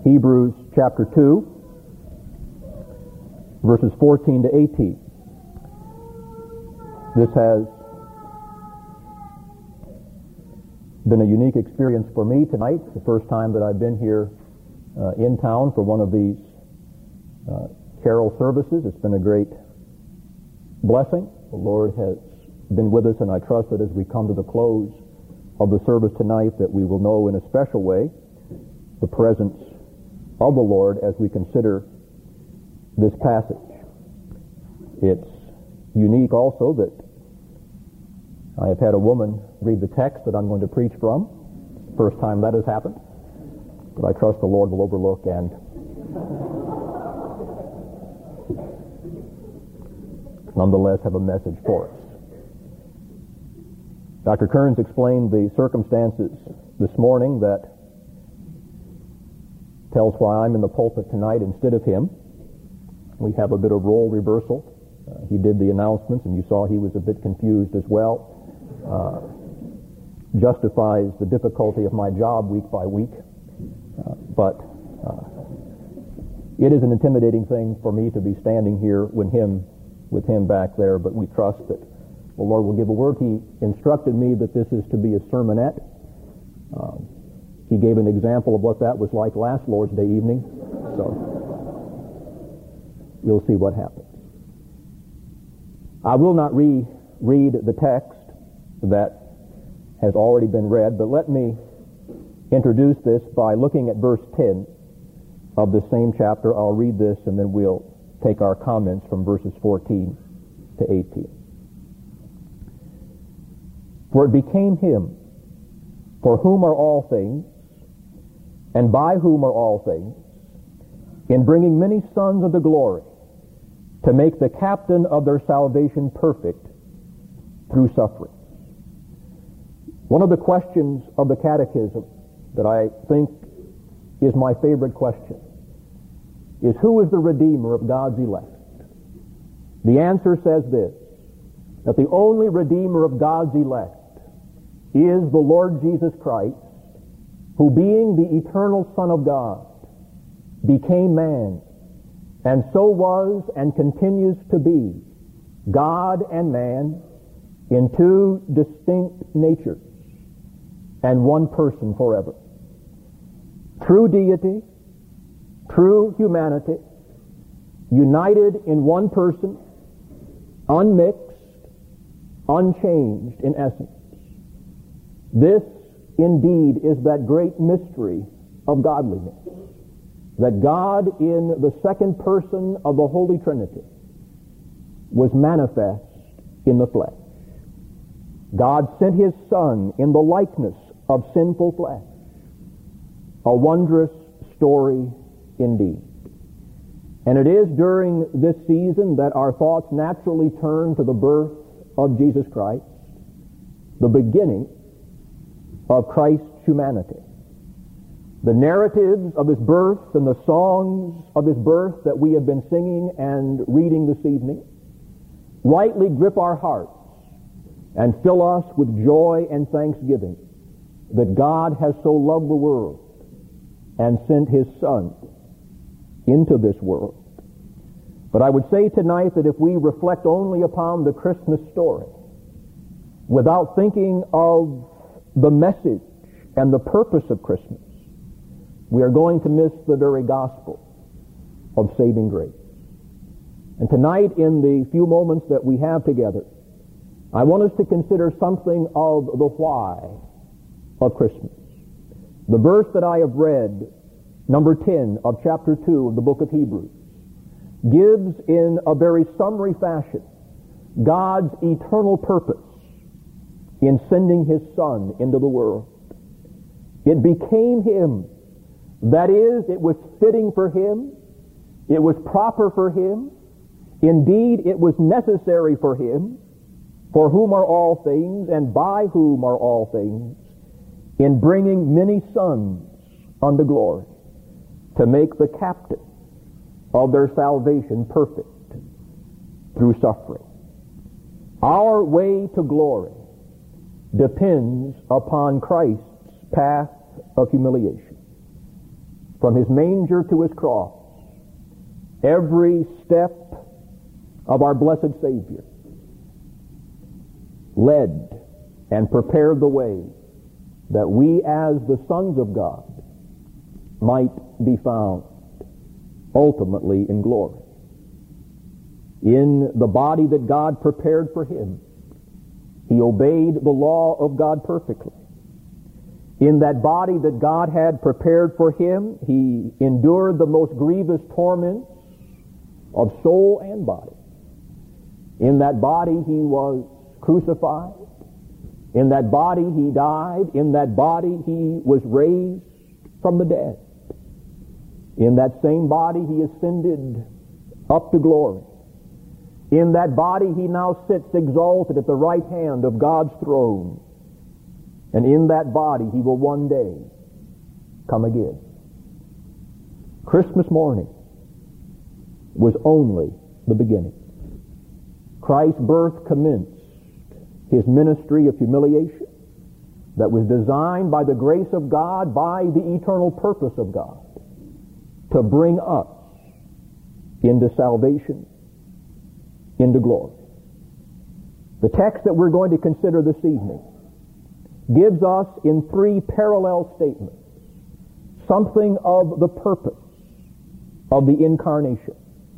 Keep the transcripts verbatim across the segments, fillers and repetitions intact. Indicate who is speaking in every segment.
Speaker 1: Hebrews chapter two, verses fourteen to eighteen. This has been a unique experience for me tonight. It's the first time that I've been here uh, in town for one of these uh, carol services. It's been a great blessing. The Lord has been with us, and I trust that as we come to the close of the service tonight that we will know in a special way the presence of the Lord as we consider this passage. It's unique also that I have had a woman read the text that I'm going to preach from. First time that has happened. But I trust the Lord will overlook and nonetheless have a message for us. Doctor Kearns explained the circumstances this morning that tells why I'm in the pulpit tonight instead of him. We have a bit of role reversal. Uh, he did the announcements, and you saw he was a bit confused as well. Uh, justifies the difficulty of my job week by week. Uh, but uh, it is an intimidating thing for me to be standing here with him, with him back there, but we trust that the Lord will give a word. He instructed me that this is to be a sermonette. Um, he gave an example of what that was like last Lord's Day evening. So we'll see what happens. I will not re-read the text that has already been read, but let me introduce this by looking at verse ten of the same chapter. I'll read this and then we'll take our comments from verses fourteen to eighteen. For it became him, for whom are all things, and by whom are all things, in bringing many sons unto glory, to make the captain of their salvation perfect through suffering. One of the questions of the Catechism that I think is my favorite question is, who is the Redeemer of God's elect? The answer says this, that the only Redeemer of God's elect is the Lord Jesus Christ, who being the eternal Son of God, became man, and so was and continues to be God and man in two distinct natures and one person forever. True deity, true humanity, united in one person, unmixed, unchanged in essence. This indeed is that great mystery of godliness, that God in the second person of the Holy Trinity was manifest in the flesh. God sent his Son in the likeness of sinful flesh. A wondrous story indeed. And it is during this season that our thoughts naturally turn to the birth of Jesus Christ, the beginning of Christ's humanity. The narratives of his birth and the songs of his birth that we have been singing and reading this evening rightly grip our hearts and fill us with joy and thanksgiving that God has so loved the world and sent his Son into this world. But I would say tonight that if we reflect only upon the Christmas story without thinking of the message and the purpose of Christmas, we are going to miss the very gospel of saving grace. And tonight, in the few moments that we have together, I want us to consider something of the why of Christmas. The verse that I have read, number ten of chapter two of the book of Hebrews, gives in a very summary fashion God's eternal purpose in sending his Son into the world. It became him. That is, it was fitting for him. It was proper for him. Indeed, it was necessary for him, for whom are all things and by whom are all things, in bringing many sons unto glory, to make the captain of their salvation perfect through suffering. Our way to glory depends upon Christ's path of humiliation. from his manger to his cross, every step of our blessed Savior led and prepared the way that we as the sons of God might be found ultimately in glory. In the body that God prepared for him, he obeyed the law of God perfectly. In that body that God had prepared for him, he endured the most grievous torments of soul and body. In that body he was crucified. In that body he died. In that body he was raised from the dead. In that same body he ascended up to glory. In that body he now sits exalted at the right hand of God's throne. And in that body he will one day come again. Christmas morning was only the beginning. Christ's birth commenced his ministry of humiliation that was designed by the grace of God, by the eternal purpose of God, to bring us into salvation, into glory. The text that we're going to consider this evening gives us in three parallel statements something of the purpose of the incarnation.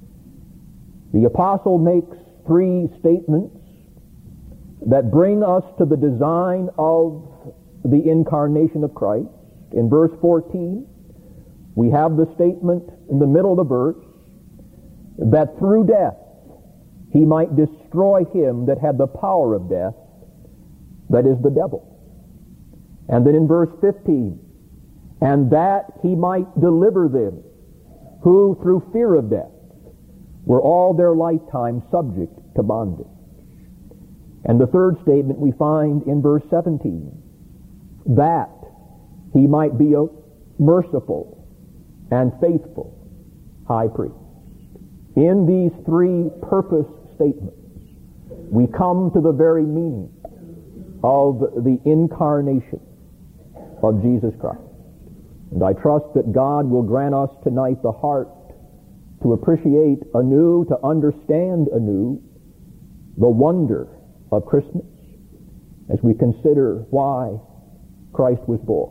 Speaker 1: The apostle makes three statements that bring us to the design of the incarnation of Christ. In verse fourteen, we have the statement in the middle of the verse that through death he might destroy him that had the power of death, that is the devil. And then in verse fifteen, and that he might deliver them who through fear of death were all their lifetime subject to bondage. And the third statement we find in verse seventeen, that he might be a merciful and faithful high priest. In these three purpose statements, we come to the very meaning of the incarnation of Jesus Christ. And I trust that God will grant us tonight the heart to appreciate anew, to understand anew, the wonder of Christmas as we consider why Christ was born.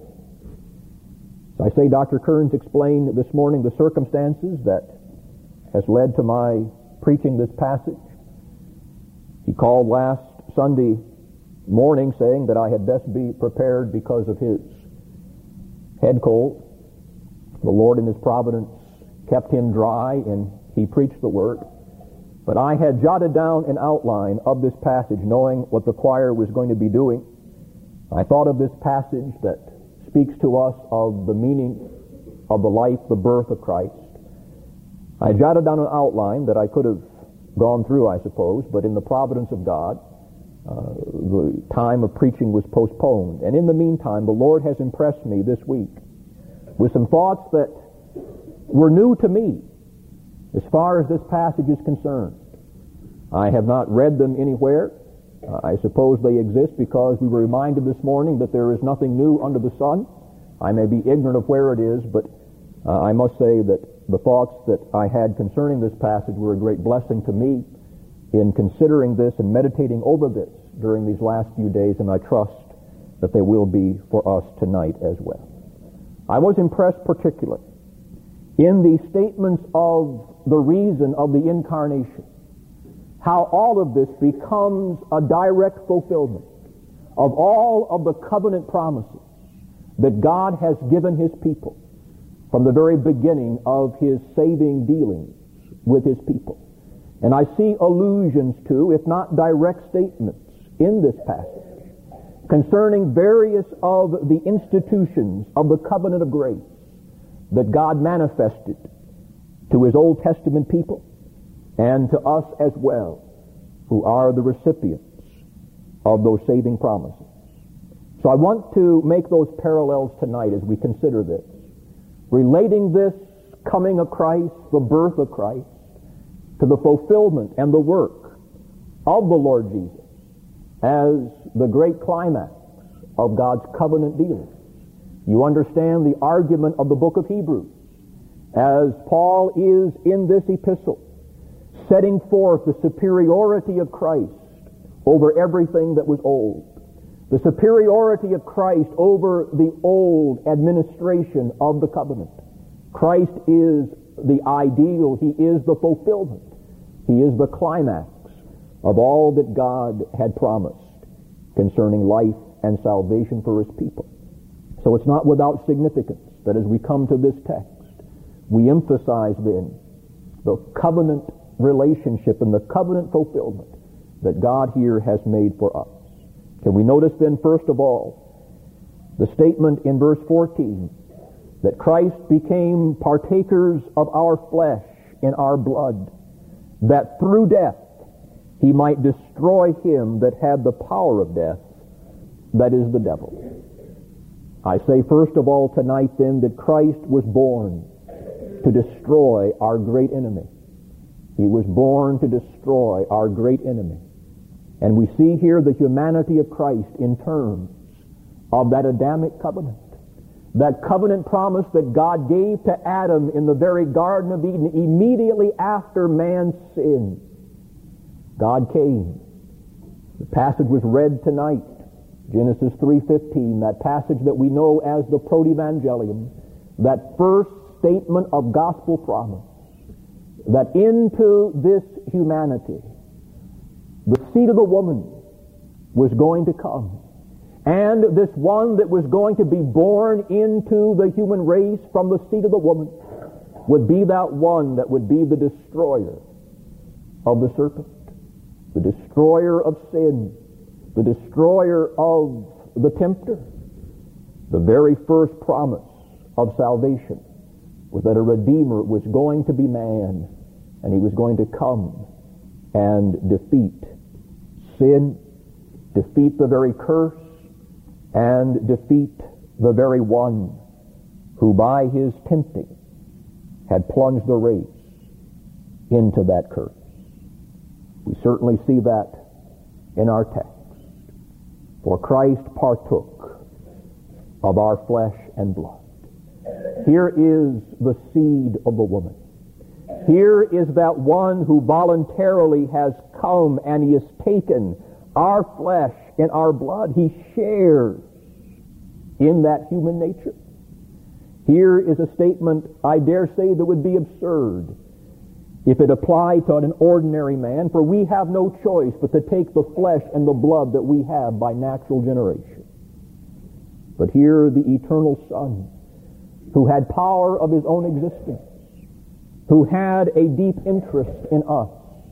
Speaker 1: As I say, Doctor Kearns explained this morning the circumstances that has led to my preaching this passage. He called last Sunday morning saying that I had best be prepared because of his head cold. The Lord in his providence kept him dry and he preached the word. But I had jotted down an outline of this passage knowing what the choir was going to be doing. I thought of this passage that speaks to us of the meaning of the life, the birth of Christ. I jotted down an outline that I could have gone through, I suppose, but in the providence of God, uh, the time of preaching was postponed. And in the meantime, the Lord has impressed me this week with some thoughts that were new to me as far as this passage is concerned. I have not read them anywhere. Uh, I suppose they exist because we were reminded this morning that there is nothing new under the sun. I may be ignorant of where it is, but uh, I must say that the thoughts that I had concerning this passage were a great blessing to me in considering this and meditating over this during these last few days, and I trust that they will be for us tonight as well. I was impressed particularly in the statements of the reason of the incarnation, how all of this becomes a direct fulfillment of all of the covenant promises that God has given his people from the very beginning of his saving dealings with his people. And I see allusions to, if not direct statements, in this passage concerning various of the institutions of the covenant of grace that God manifested to his Old Testament people and to us as well, who are the recipients of those saving promises. So I want to make those parallels tonight as we consider this, relating this coming of Christ, the birth of Christ, to the fulfillment and the work of the Lord Jesus as the great climax of God's covenant dealings. You understand the argument of the book of Hebrews as Paul is in this epistle, setting forth the superiority of Christ over everything that was old, the superiority of Christ over the old administration of the covenant. Christ is the ideal. He is the fulfillment. He is the climax of all that God had promised concerning life and salvation for His people. So it's not without significance that as we come to this text, we emphasize then the covenant relationship and the covenant fulfillment that God here has made for us. Can we notice then, first of all, the statement in verse fourteen that Christ became partakers of our flesh in our blood, that through death He might destroy him that had the power of death, that is the devil. I say first of all tonight then that Christ was born to destroy our great enemy. He was born to destroy our great enemy. And we see here the humanity of Christ in terms of that Adamic covenant. That covenant promise that God gave to Adam in the very Garden of Eden immediately after man's sin. God came. The passage was read tonight, Genesis three fifteen, that passage that we know as the Protevangelium, that first statement of gospel promise, that into this humanity, the seed of the woman was going to come. And this one that was going to be born into the human race from the seed of the woman would be that one that would be the destroyer of the serpent, the destroyer of sin, the destroyer of the tempter. The very first promise of salvation was that a Redeemer was going to be man, and He was going to come and defeat sin, defeat the very curse, and defeat the very one who by his tempting had plunged the race into that curse. We certainly see that in our text. For Christ partook of our flesh and blood. Here is the seed of the woman. Here is that one who voluntarily has come and He has taken our flesh and our blood. He shares in that human nature. Here is a statement, I dare say, that would be absurd if it applied to an ordinary man, for we have no choice but to take the flesh and the blood that we have by natural generation. But here the eternal Son, who had power of His own existence, who had a deep interest in us,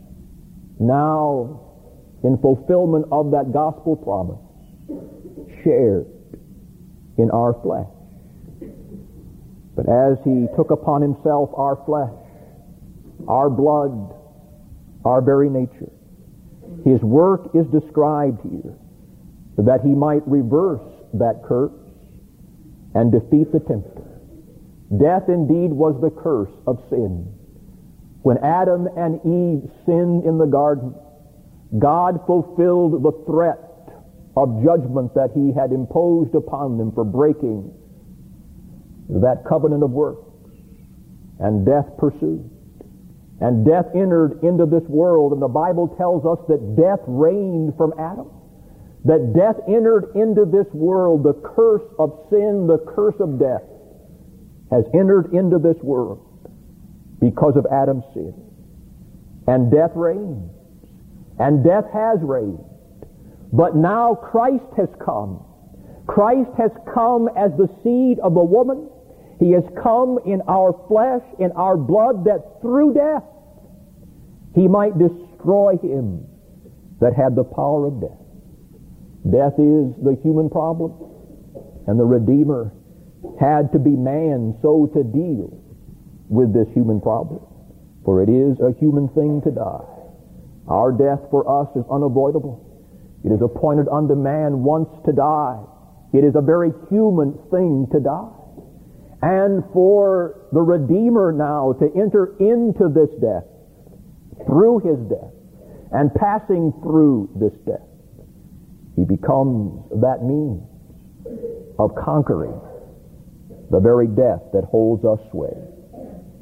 Speaker 1: now in fulfillment of that gospel promise, shared in our flesh. But as He took upon Himself our flesh, our blood, our very nature, His work is described here that He might reverse that curse and defeat the tempter. Death indeed was the curse of sin. When Adam and Eve sinned in the garden, God fulfilled the threat of judgment that He had imposed upon them for breaking that covenant of works. And death pursued. And death entered into this world, and the Bible tells us that death reigned from Adam. That death entered into this world. The curse of sin, the curse of death, has entered into this world because of Adam's sin. And death reigns. And death has reigned. But now Christ has come. Christ has come as the seed of the woman. He has come in our flesh, in our blood, that through death He might destroy him that had the power of death. Death is the human problem, and the Redeemer had to be man so to deal with this human problem. For it is a human thing to die. Our death for us is unavoidable. It is appointed unto man once to die. It is a very human thing to die. And for the Redeemer now to enter into this death, through His death, and passing through this death, He becomes that means of conquering the very death that holds us sway.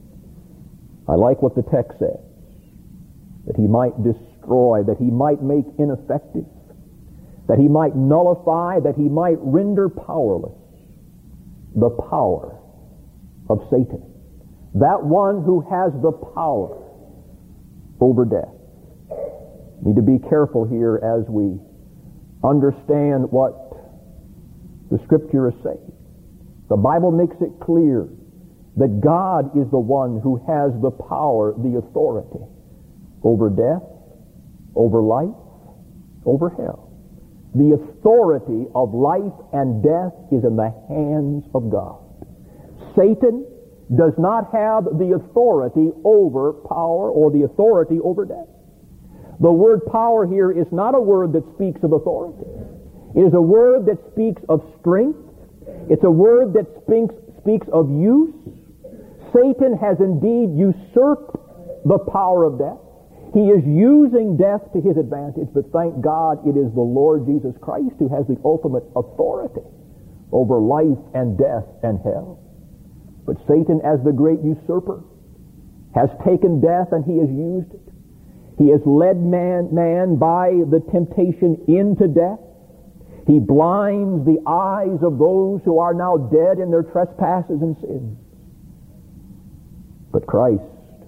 Speaker 1: I like what the text says, that he might destroy, that he might make ineffective, that he might nullify, that he might render powerless the power of Satan. That one who has the power over death. We need to be careful here as we understand what the Scripture is saying. The Bible makes it clear that God is the one who has the power, the authority over death, over life, over hell. The authority of life and death is in the hands of God. Satan does not have the authority over power or the authority over death. The word power here is not a word that speaks of authority. It is a word that speaks of strength. It's a word that speaks, speaks of use. Satan has indeed usurped the power of death. He is using death to his advantage, but thank God it is the Lord Jesus Christ who has the ultimate authority over life and death and hell. But Satan, as the great usurper, has taken death and he has used it. He has led man, man by the temptation into death. He blinds the eyes of those who are now dead in their trespasses and sins. But Christ,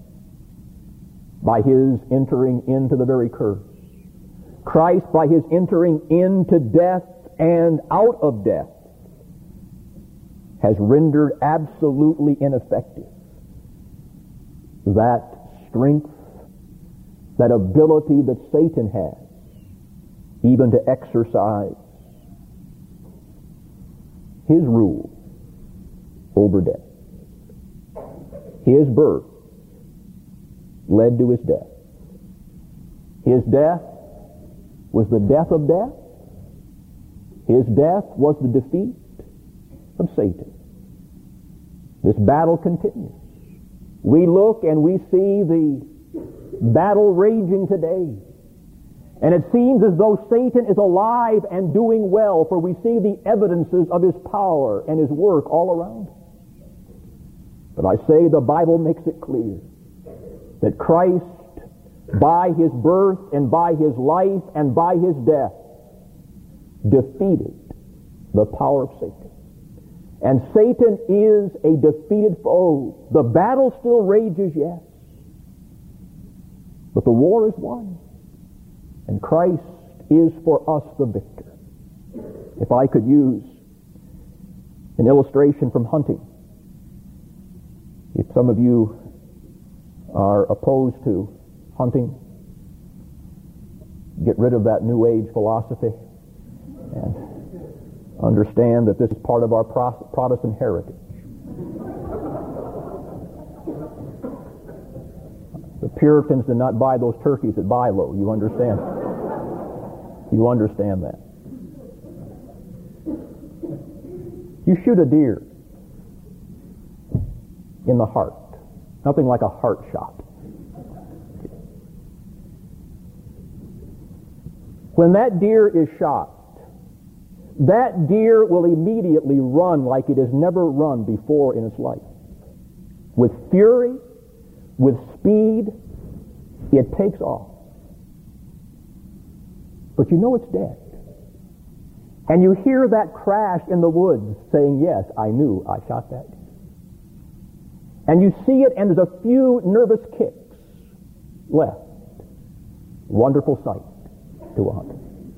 Speaker 1: by his entering into the very curse, Christ, by his entering into death and out of death, has rendered absolutely ineffective that strength, that ability that Satan has, even to exercise his rule over death. His birth led to his death. His death was the death of death. His death was the defeat of Satan. This battle continues. We look and we see the battle raging today. And it seems as though Satan is alive and doing well, for we see the evidences of his power and his work all around us. But I say the Bible makes it clear that Christ, by his birth and by his life and by his death, defeated the power of Satan. And Satan is a defeated foe. The battle still rages, yes. But the war is won. And Christ is for us the victor. If I could use an illustration from hunting. If some of you are opposed to hunting, get rid of that New Age philosophy and understand that this is part of our Protestant heritage. The Puritans did not buy those turkeys at Bilo. You understand? You understand that. You shoot a deer in the heart. Nothing like a heart shot. When that deer is shot, that deer will immediately run like it has never run before in its life. With fury, with speed, it takes off. But you know it's dead. And you hear that crash in the woods saying, yes, I knew I shot that deer. And you see it, and there's a few nervous kicks left. Wonderful sight to a hunter.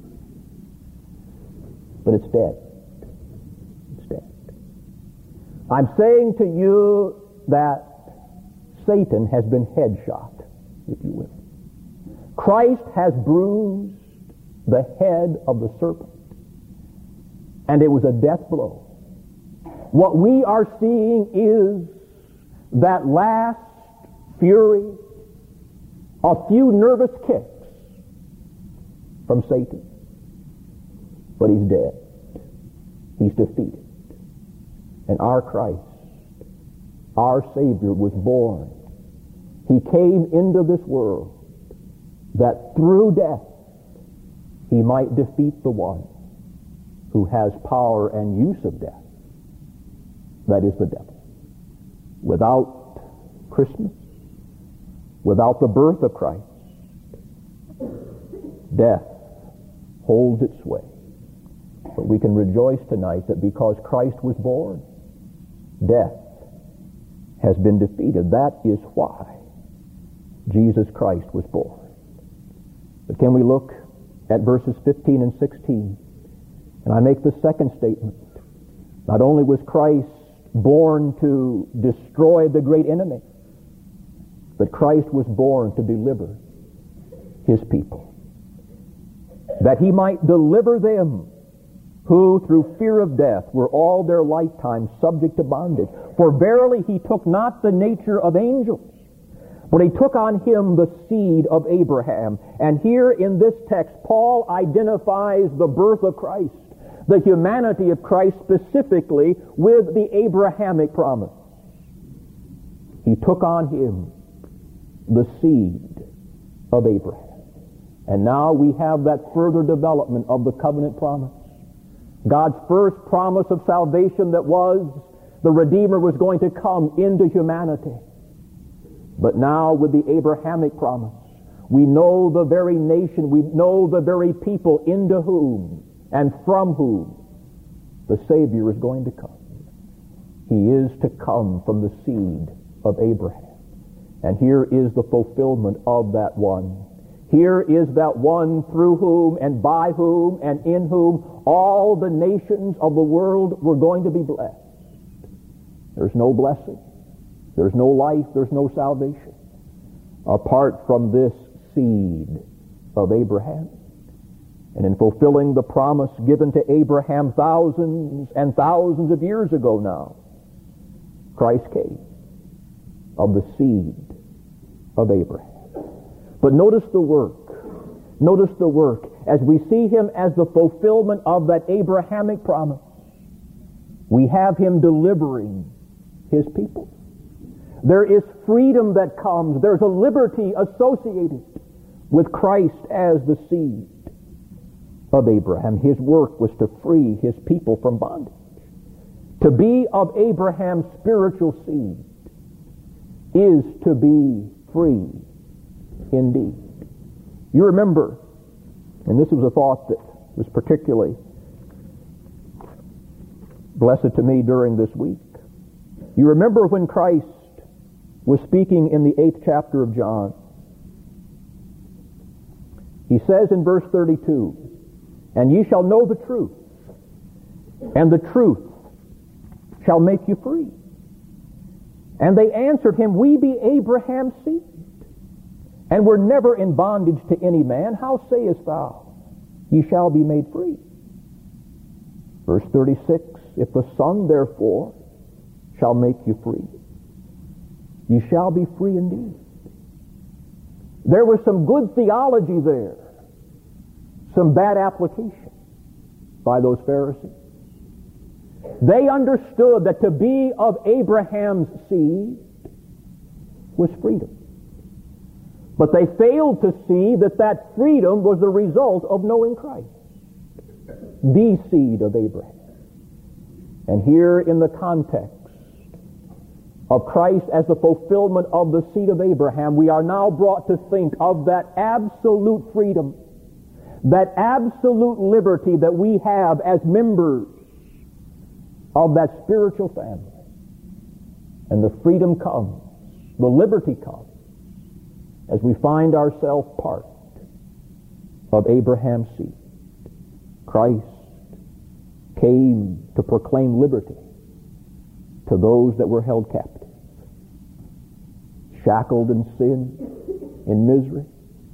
Speaker 1: But it's dead. It's dead. I'm saying to you that Satan has been headshot, if you will. Christ has bruised the head of the serpent, and it was a death blow. What we are seeing is that last fury, a few nervous kicks from Satan. But he's dead. He's defeated. And our Christ, our Savior, was born. He came into this world that through death he might defeat the one who has power and use of death. That is the devil. Without Christmas, Without the birth of Christ, death holds its sway. But we can rejoice tonight that because Christ was born, death has been defeated. That is why Jesus Christ was born. But can we look at verses fifteen and sixteen? And I make the second statement. Not only was Christ born to destroy the great enemy, but Christ was born to deliver his people, that he might deliver them who through fear of death were all their lifetime subject to bondage. For verily he took not the nature of angels, but he took on him the seed of Abraham. And here in this text, Paul identifies the birth of Christ, the humanity of Christ specifically, with the Abrahamic promise. He took on him the seed of Abraham. And now we have that further development of the covenant promise. God's first promise of salvation that was the Redeemer was going to come into humanity. But now with the Abrahamic promise, we know the very nation, we know the very people into whom and from whom the Savior is going to come. He is to come from the seed of Abraham. And here is the fulfillment of that one. Here is that one through whom and by whom and in whom all the nations of the world were going to be blessed. There's no blessing. There's no life. There's no salvation apart from this seed of Abraham. And in fulfilling the promise given to Abraham thousands and thousands of years ago now, Christ came of the seed of Abraham. But notice the work. Notice the work. As we see him as the fulfillment of that Abrahamic promise, we have him delivering his people. There is freedom that comes. There's a liberty associated with Christ as the seed of Abraham. His work was to free his people from bondage. To be of Abraham's spiritual seed is to be free indeed. You remember, and this was a thought that was particularly blessed to me during this week. You remember when Christ was speaking in the eighth chapter of John. He says in verse thirty-two, "And ye shall know the truth, and the truth shall make you free." And they answered him, "We be Abraham's seed, and were never in bondage to any man. How sayest thou, ye shall be made free?" Verse thirty-six, "If the Son therefore shall make you free, ye shall be free indeed." There was some good theology there, some bad application by those Pharisees. They understood that to be of Abraham's seed was freedom. But they failed to see that that freedom was the result of knowing Christ, the seed of Abraham. And here in the context of Christ as the fulfillment of the seed of Abraham, we are now brought to think of that absolute freedom, that absolute liberty that we have as members of that spiritual family. And the freedom comes, the liberty comes, as we find ourselves part of Abraham's seed. Christ came to proclaim liberty to those that were held captive, shackled in sin, in misery,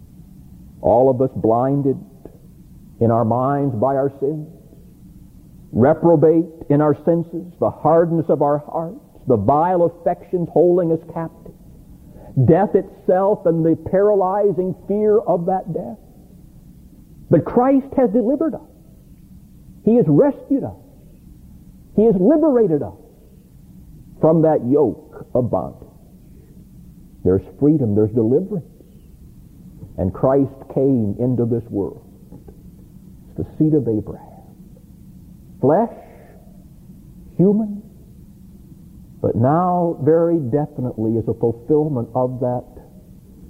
Speaker 1: all of us blinded in our minds by our sins, reprobate in our senses, the hardness of our hearts, the vile affections holding us captive, death itself and the paralyzing fear of that death. But Christ has delivered us. He has rescued us. He has liberated us from that yoke of bondage. There's freedom, there's deliverance. And Christ came into this world. It's the seed of Abraham. Flesh, human, but now very definitely is a fulfillment of that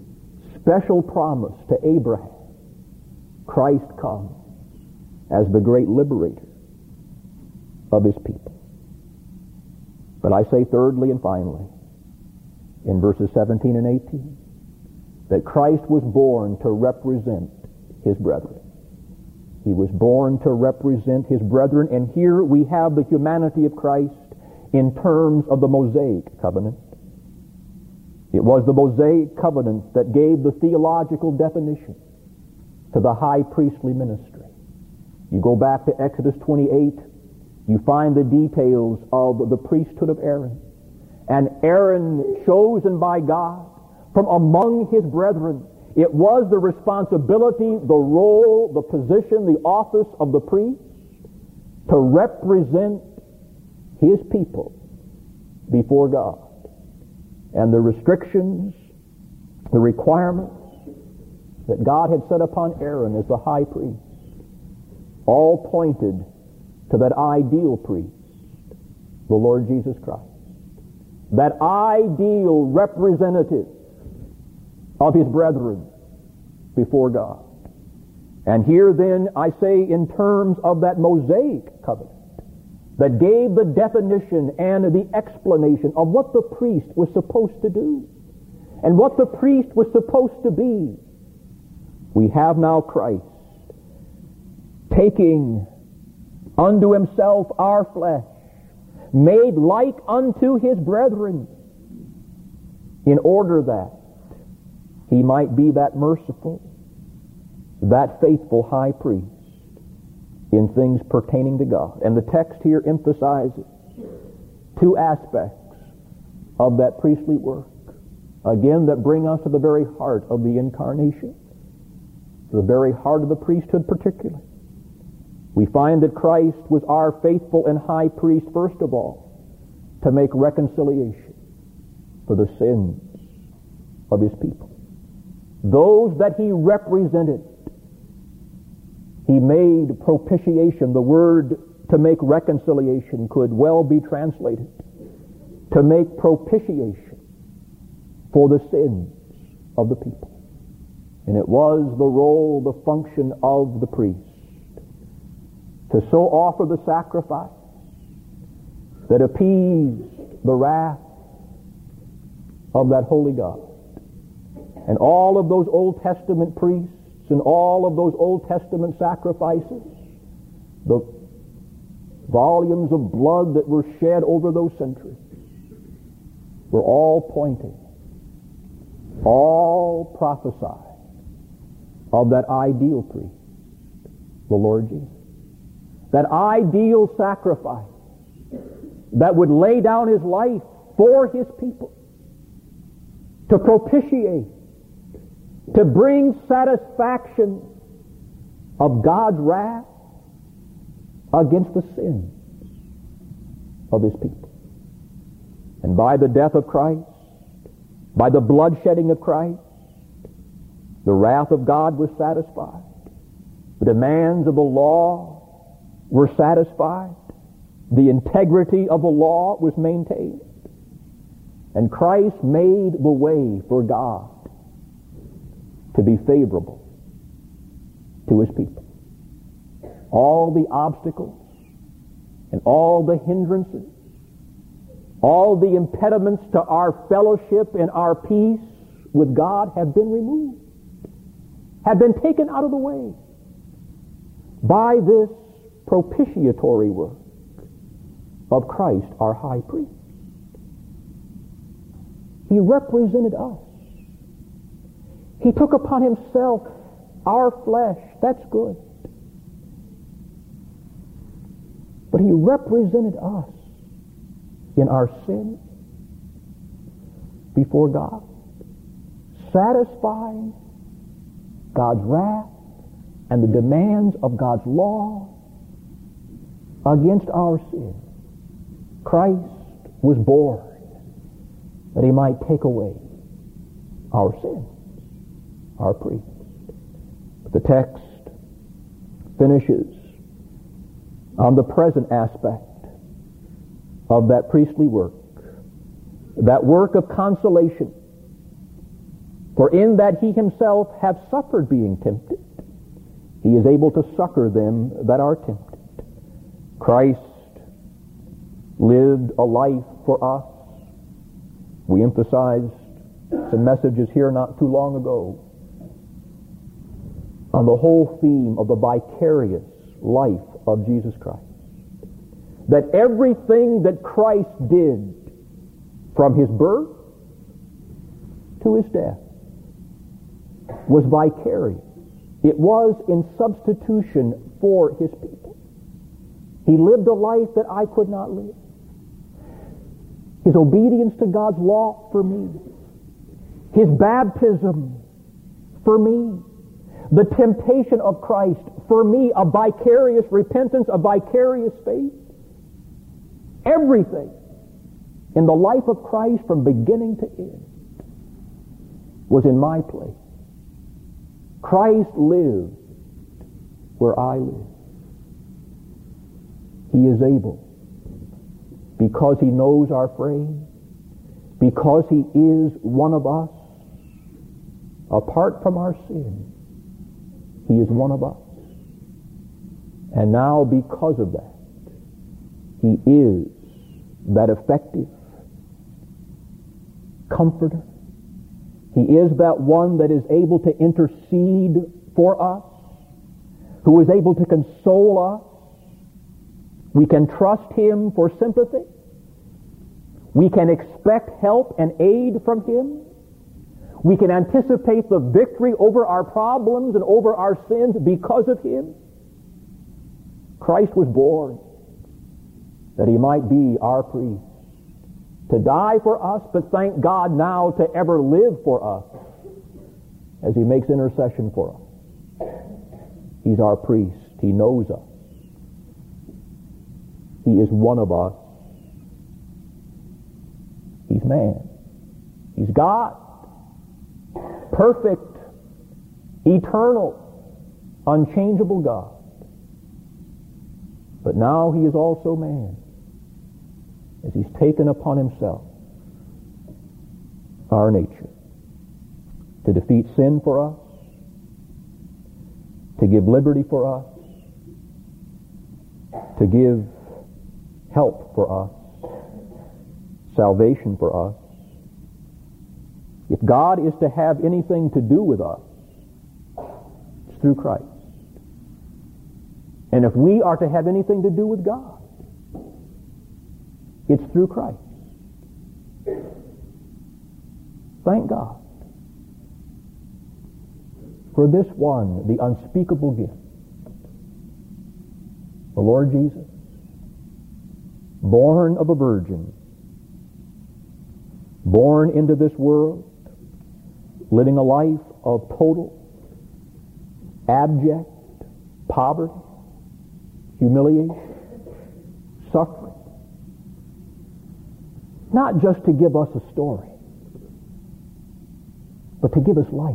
Speaker 1: special promise to Abraham, Christ comes as the great liberator of his people. But I say thirdly and finally, in verses seventeen and eighteen, that Christ was born to represent his brethren. He was born to represent his brethren, and here we have the humanity of Christ in terms of the Mosaic covenant. It was the Mosaic covenant that gave the theological definition to the high priestly ministry. You go back to Exodus twenty-eight, you find the details of the priesthood of Aaron. And Aaron, chosen by God from among his brethren, it was the responsibility, the role, the position, the office of the priest to represent his people before God. And the restrictions, the requirements that God had set upon Aaron as the high priest all pointed to that ideal priest, the Lord Jesus Christ. That ideal representative of his brethren before God. And here then I say in terms of that Mosaic covenant that gave the definition and the explanation of what the priest was supposed to do and what the priest was supposed to be. We have now Christ taking unto himself our flesh, made like unto his brethren, in order that he might be that merciful, that faithful high priest in things pertaining to God. And the text here emphasizes two aspects of that priestly work, again, that bring us to the very heart of the incarnation, the very heart of the priesthood particularly. We find that Christ was our faithful and high priest, first of all, to make reconciliation for the sins of his people. Those that he represented, he made propitiation. The word to make reconciliation could well be translated to make propitiation for the sins of the people. And it was the role, the function of the priest to so offer the sacrifice that appeased the wrath of that holy God. And all of those Old Testament priests and all of those Old Testament sacrifices, the volumes of blood that were shed over those centuries, were all pointing, all prophesying of that ideal priest, the Lord Jesus. That ideal sacrifice that would lay down his life for his people to propitiate, to bring satisfaction of God's wrath against the sins of his people. And by the death of Christ, by the bloodshedding of Christ, the wrath of God was satisfied. The demands of the law were satisfied. The integrity of the law was maintained. And Christ made the way for God to be favorable to his people. All the obstacles and all the hindrances, all the impediments to our fellowship and our peace with God have been removed, have been taken out of the way by this propitiatory work of Christ, our high priest. He represented us. He took upon himself our flesh. That's good. But he represented us in our sin before God, satisfying God's wrath and the demands of God's law against our sin. Christ was born that he might take away our sin, our priest. But the text finishes on the present aspect of that priestly work, that work of consolation For in that he himself hath suffered being tempted, he is able to succor them that are tempted. Christ lived a life for us. We emphasized some messages here not too long ago on the whole theme of the vicarious life of Jesus Christ. That everything that Christ did from his birth to his death was vicarious. It was in substitution for his people. He lived a life that I could not live. His obedience to God's law for me. His baptism for me. The temptation of Christ for me, a vicarious repentance, a vicarious faith. Everything in the life of Christ from beginning to end was in my place. Christ lived where I live. He is able, because he knows our frame, because he is one of us, apart from our sin, he is one of us. And now because of that, he is that effective comforter. He is that one that is able to intercede for us, who is able to console us. We can trust him for sympathy. We can expect help and aid from him. We can anticipate the victory over our problems and over our sins because of him. Christ was born that he might be our priest, to die for us, but thank God now to ever live for us as he makes intercession for us. He's our priest. He knows us. He is one of us. He's man. He's God. Perfect, eternal, unchangeable God. But now he is also man, as he's taken upon himself our nature, to defeat sin for us, to give liberty for us, to give help for us, salvation for us. If God is to have anything to do with us, it's through Christ. And if we are to have anything to do with God, it's through Christ. Thank God for this one, the unspeakable gift, the Lord Jesus, born of a virgin, born into this world, living a life of total, abject poverty, humiliation, suffering. Not just to give us a story, but to give us life,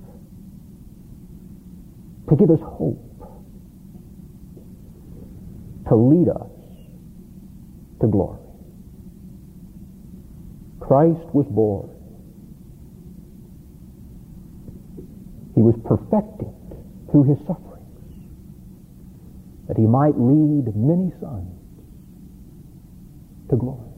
Speaker 1: to give us hope, to lead us to glory. Christ was born. He was perfected through his sufferings, that he might lead many sons to glory.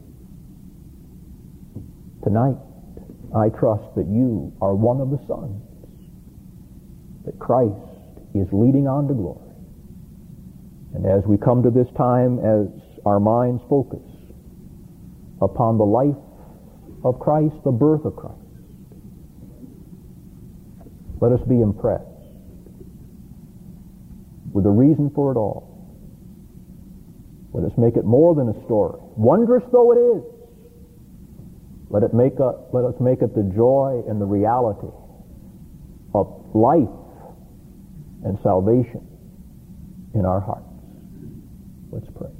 Speaker 1: Tonight, I trust that you are one of the sons that Christ is leading on to glory. And as we come to this time, as our minds focus upon the life of Christ, the birth of Christ, let us be impressed with the reason for it all. Let us make it more than a story. Wondrous though it is, let it make a, let us make it the joy and the reality of life and salvation in our hearts. Let's pray.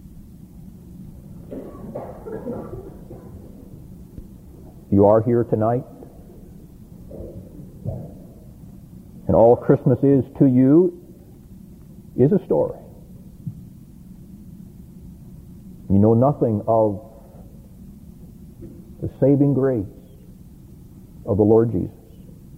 Speaker 1: You are here tonight, and all Christmas is to you is a story. You know nothing of the saving grace of the Lord Jesus.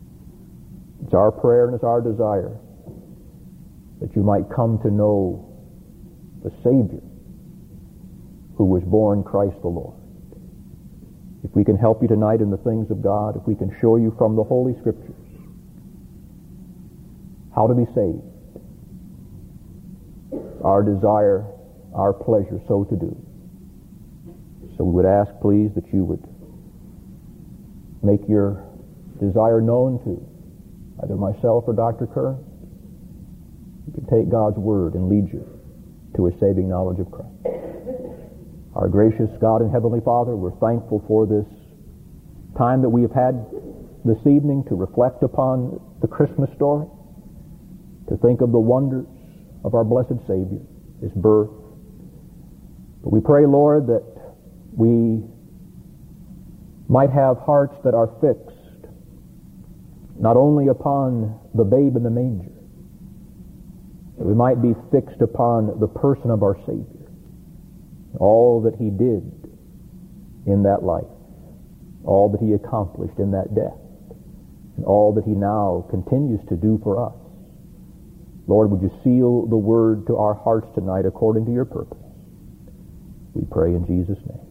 Speaker 1: It's our prayer and it's our desire that you might come to know the Savior who was born, Christ the Lord. If we can help you tonight in the things of God, if we can show you from the Holy Scriptures how to be saved, our desire, our pleasure so to do. So we would ask, please, that you would make your desire known to either myself or Doctor Kerr. You can take God's Word and lead you to a saving knowledge of Christ. Our gracious God and Heavenly Father, we're thankful for this time that we have had this evening to reflect upon the Christmas story, to think of the wonders of our blessed Savior, His birth. But we pray, Lord, that we might have hearts that are fixed not only upon the babe in the manger, but we might be fixed upon the person of our Savior, all that He did in that life, all that He accomplished in that death, and all that He now continues to do for us. Lord, would you seal the word to our hearts tonight according to your purpose? We pray in Jesus' name.